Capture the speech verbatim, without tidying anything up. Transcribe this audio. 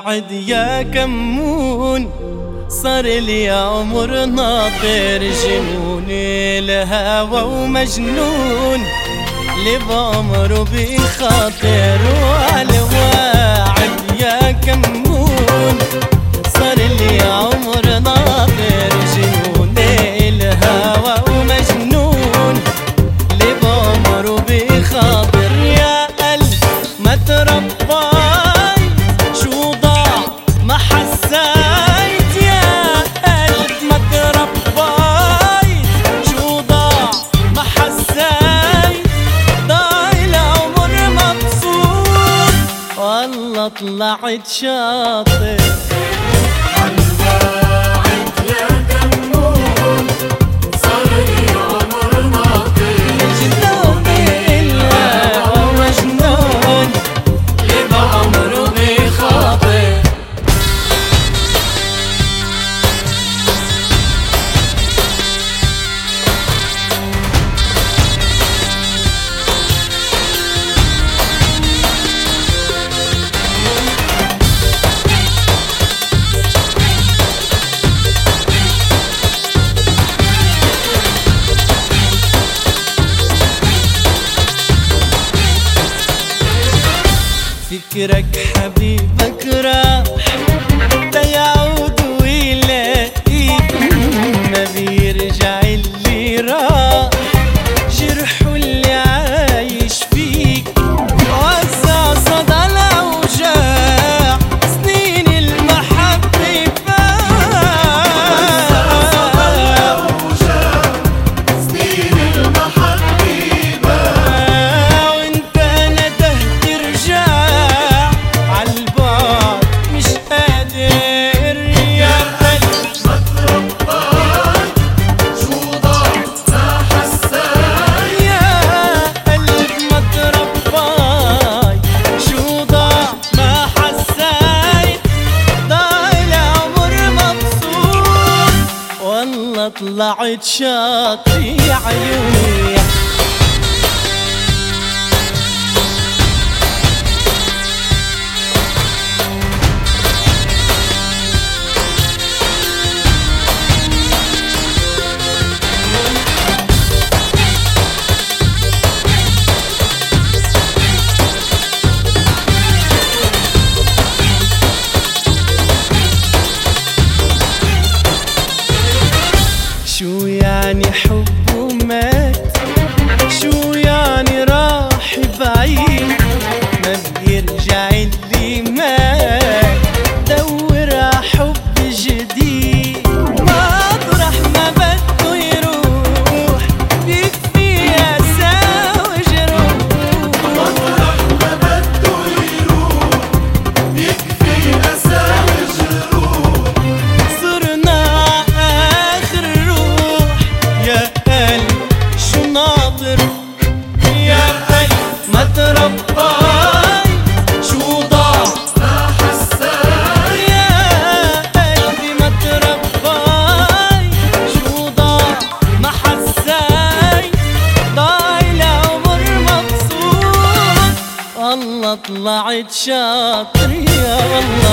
واعد يا كمون، صار لي عمر ناطر جنون الهوى ومجنون اللي بعمره بخاطر. والواعد يا كمون، صار لي عمر ناطر جنون الهوى ومجنون اللي بعمره بخاطر. يا قلب ما تربيت شو ضاع ما حسيت، يا قلب ما تربيت شو ضاع ما حسيت. ضاع العمر مبسوط والله طلعت شاطر. فكرك حبيبك راح بيعود ويلاقيك، ما بيرجع اللي راح جرحه اللي عايش فيك. وزع صدى الأوجاع سنين المحبة طلعت شاطر يا عيوني. شو يعني حبه مات، شو يعني راح بعيد، ما بيرجع اللي مات. دور ع حب جديد مطرح ما بده يروح، بيكفي أسى وجروح. مطرح ما بده يروح بيكفي أسى وجروح. صرنا آخر يا قلب شو ناطر، يا قلب ما تربيت شو ضاع ما حسيت. يا قلبي ما تربيت شو ضاع ما حسيت. ضاع العمر مبسوط والله طلعت شاطر يا والله.